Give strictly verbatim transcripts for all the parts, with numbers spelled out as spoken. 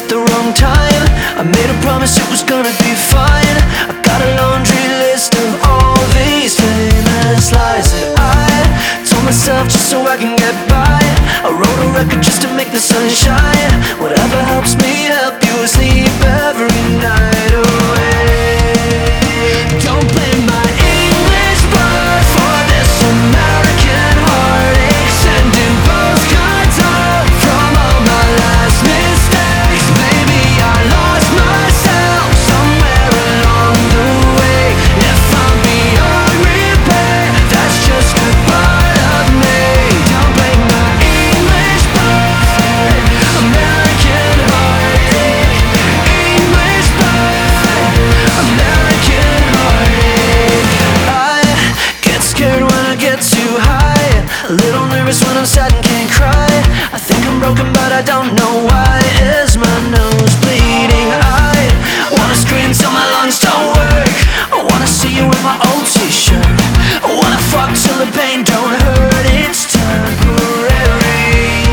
at the wrong time. I made a promise it was gonna be fine. I got a laundry list of all these famous lies that I told myself just so I can get by. I wrote a record just to make the sun shine. Whatever helps me help you sleep every night away. Don't blame my English blood for this American heartache. Sending postcards home from all my last mistakes. Maybe I lost myself somewhere along the way. If I'm beyond repair, that's just a part of me. Don't blame my English blood, American heartache. English blood, American heartache. I get scared when I get too high, a little nervous when I'm sad and can't cry. I think I'm broken but I don't know why. Is my nose bleeding? I wanna scream till my lungs don't work. I wanna see you in my old t-shirt. I wanna fuck till the pain don't hurt. It's temporary.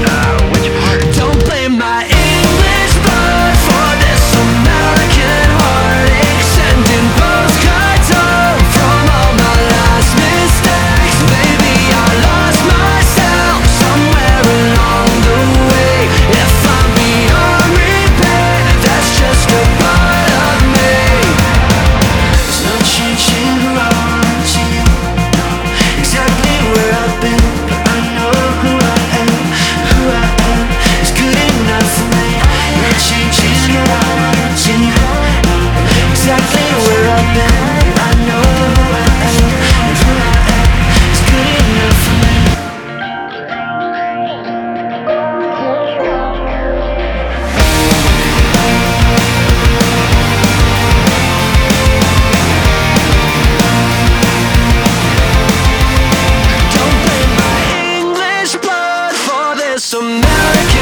Don't blame my English blood for this American heartache. Sending postcards home from all my last mistakes. Maybe I lost myself somewhere along the way. If I'm beyond repair, that's just a part of me. There's no changing around you. Exactly where I've been, but I know who I am. Who I am is good enough for me. No changing around you. Exactly where I've been, I know who I am. And who I am is good enough for me. Don't blame my English blood for this American